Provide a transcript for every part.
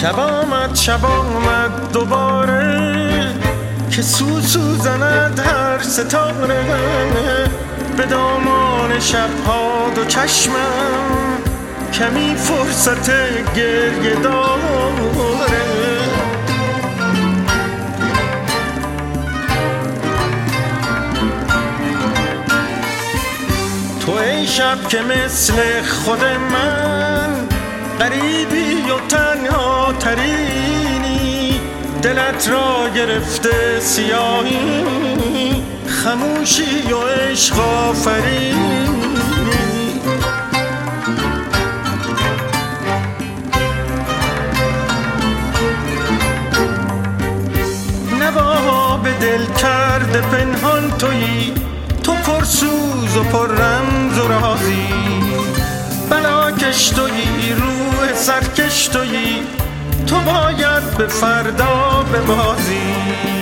شب آمد دوباره که سوسو زند هر ستاره به دامان شبها دو چشمم کمی فرصت گریه داره. تو ای شب که مثل خود من غریبی و تنها ترینی، دلت را گرفته سیاهی، خموشی و عشق آفرینی. نوا به دل کرده پنهان تویی، تو پرسوز و پر رمز و رازی، بلاکش تویی روح سرکش تویی، تو باید به فردا ببازی.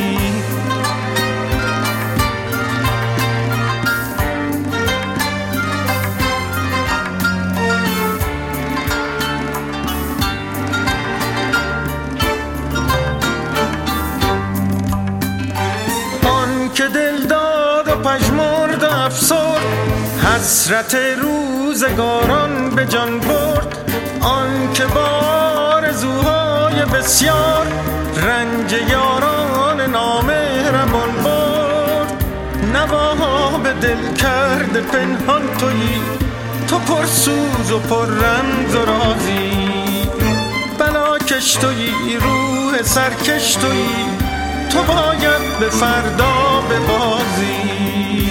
آن که دل داد و پژمرد و افسرد، حسرت روزگاران به جان برد. آن که با آرزوهای بسیار رنج یاران نامهربان برد. نواها به دل کرده پنهان تویی، تو پرسوز و پر رمز و رازی، بلاکش تویی روح سرکش تویی، تو باید به فردا ببازی.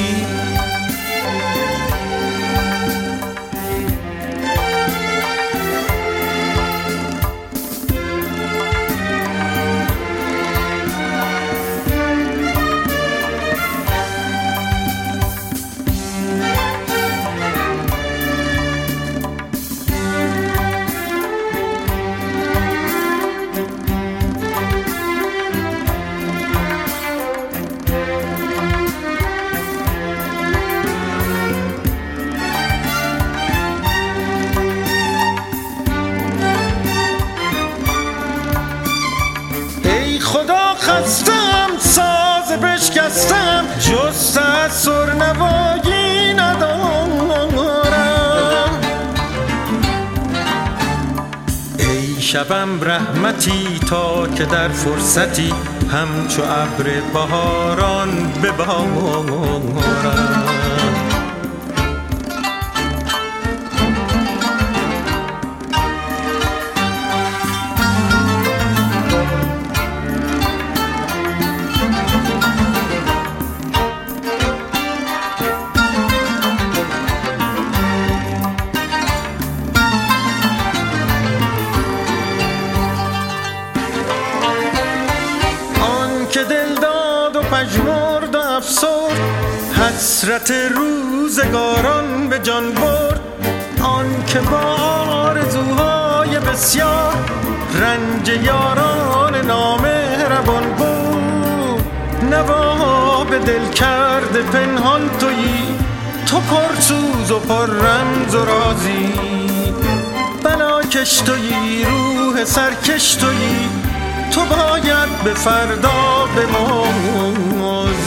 خدا خستم ساز بشکستم، جز تأثر نوایی ندارم. ای شبم رحمتی تا که در فرصتی همچو ابر بهاران ببارم. که دل داد و پژمرد و افسرد، حسرت روزگاران به جان برد. آن که با آرزوهای بسیار رنج یاران نامهربان بود. نوا به دل کرده پنهان تویی، تو پرسوز و پر رمز و رازی، بلاکش تویی روح سرکش تویی، تو باید به فردا بمانی.